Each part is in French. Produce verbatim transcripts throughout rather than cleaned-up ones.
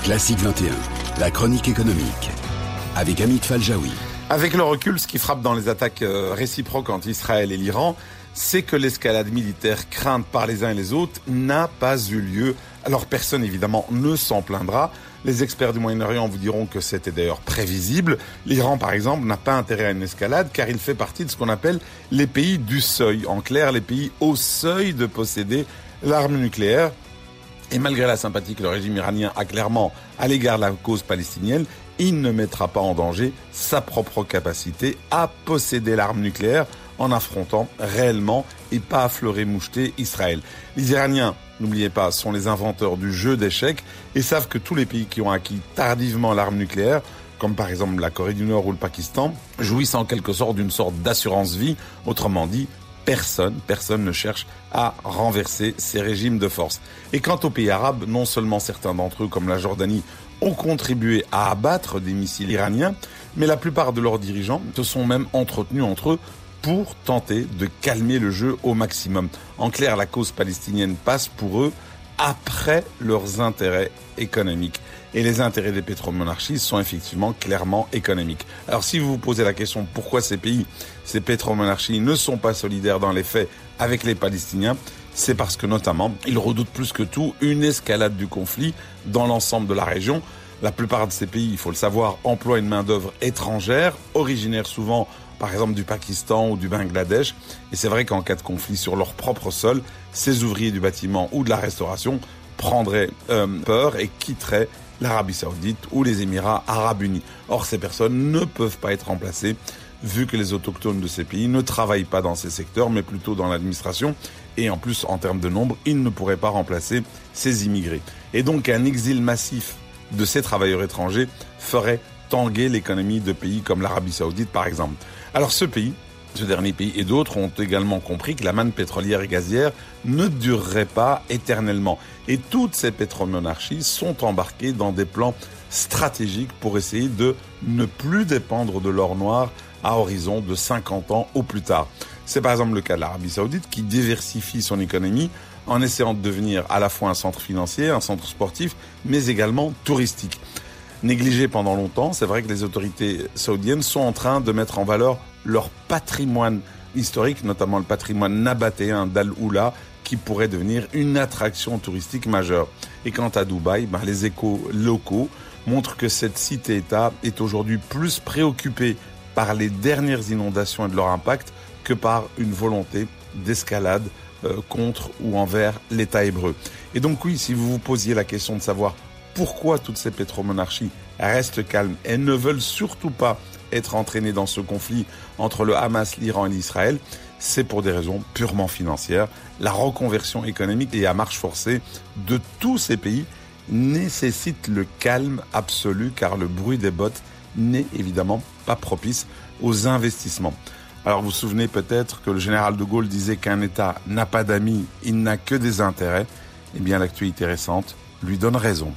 Classique vingt et un, la chronique économique, avec Amit Faljaoui. Avec le recul, ce qui frappe dans les attaques réciproques entre Israël et l'Iran, c'est que l'escalade militaire crainte par les uns et les autres n'a pas eu lieu. Alors personne évidemment ne s'en plaindra. Les experts du Moyen-Orient vous diront que c'était d'ailleurs prévisible. L'Iran par exemple n'a pas intérêt à une escalade car il fait partie de ce qu'on appelle les pays du seuil. En clair, les pays au seuil de posséder l'arme nucléaire. Et malgré la sympathie que le régime iranien a clairement à l'égard de la cause palestinienne, il ne mettra pas en danger sa propre capacité à posséder l'arme nucléaire en affrontant réellement et pas affleurer moucheter Israël. Les Iraniens, n'oubliez pas, sont les inventeurs du jeu d'échecs et savent que tous les pays qui ont acquis tardivement l'arme nucléaire, comme par exemple la Corée du Nord ou le Pakistan, jouissent en quelque sorte d'une sorte d'assurance vie, autrement dit, Personne, personne ne cherche à renverser ces régimes de force. Et quant aux pays arabes, non seulement certains d'entre eux, comme la Jordanie, ont contribué à abattre des missiles iraniens, mais la plupart de leurs dirigeants se sont même entretenus entre eux pour tenter de calmer le jeu au maximum. En clair, la cause palestinienne passe pour eux après leurs intérêts économiques. Et les intérêts des pétromonarchies sont effectivement clairement économiques. Alors si vous vous posez la question pourquoi ces pays, ces pétromonarchies ne sont pas solidaires dans les faits avec les Palestiniens, c'est parce que notamment, ils redoutent plus que tout une escalade du conflit dans l'ensemble de la région. La plupart de ces pays, il faut le savoir, emploient une main-d'œuvre étrangère, originaire souvent par exemple du Pakistan ou du Bangladesh. Et c'est vrai qu'en cas de conflit sur leur propre sol, ces ouvriers du bâtiment ou de la restauration prendraient euh, peur et quitteraient l'Arabie Saoudite ou les Émirats Arabes Unis. Or, ces personnes ne peuvent pas être remplacées vu que les autochtones de ces pays ne travaillent pas dans ces secteurs, mais plutôt dans l'administration. Et en plus, en termes de nombre, ils ne pourraient pas remplacer ces immigrés. Et donc, un exil massif de ces travailleurs étrangers ferait tanguer l'économie de pays comme l'Arabie Saoudite, par exemple. Alors, ce pays, ce dernier pays et d'autres ont également compris que la manne pétrolière et gazière ne durerait pas éternellement. Et toutes ces pétromonarchies sont embarquées dans des plans stratégiques pour essayer de ne plus dépendre de l'or noir à horizon de cinquante ans au plus tard. C'est par exemple le cas de l'Arabie Saoudite qui diversifie son économie en essayant de devenir à la fois un centre financier, un centre sportif, mais également touristique. Négligé pendant longtemps, c'est vrai que les autorités saoudiennes sont en train de mettre en valeur leur patrimoine historique, notamment le patrimoine nabatéen d'Al-Oula, qui pourrait devenir une attraction touristique majeure. Et quant à Dubaï, ben, les échos locaux montrent que cette cité-État est aujourd'hui plus préoccupée par les dernières inondations et de leur impact que par une volonté d'escalade euh, contre ou envers l'État hébreu. Et donc oui, si vous vous posiez la question de savoir pourquoi toutes ces pétromonarchies restent calmes et ne veulent surtout pas être entraînées dans ce conflit entre le Hamas, l'Iran et l'Israël, c'est pour des raisons purement financières. La reconversion économique et à marche forcée de tous ces pays nécessite le calme absolu car le bruit des bottes n'est évidemment pas propice aux investissements. Alors vous vous souvenez peut-être que le général de Gaulle disait qu'un État n'a pas d'amis, il n'a que des intérêts. Eh bien l'actualité récente lui donne raison.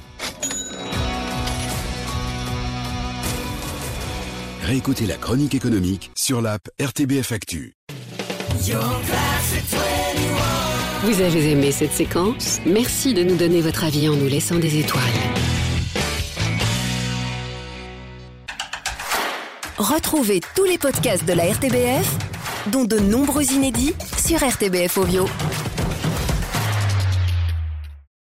Réécoutez la chronique économique sur l'app R T B F Actu. Vous avez aimé cette séquence? Merci de nous donner votre avis en nous laissant des étoiles. Retrouvez tous les podcasts de la R T B F, dont de nombreux inédits, sur R T B F Audio.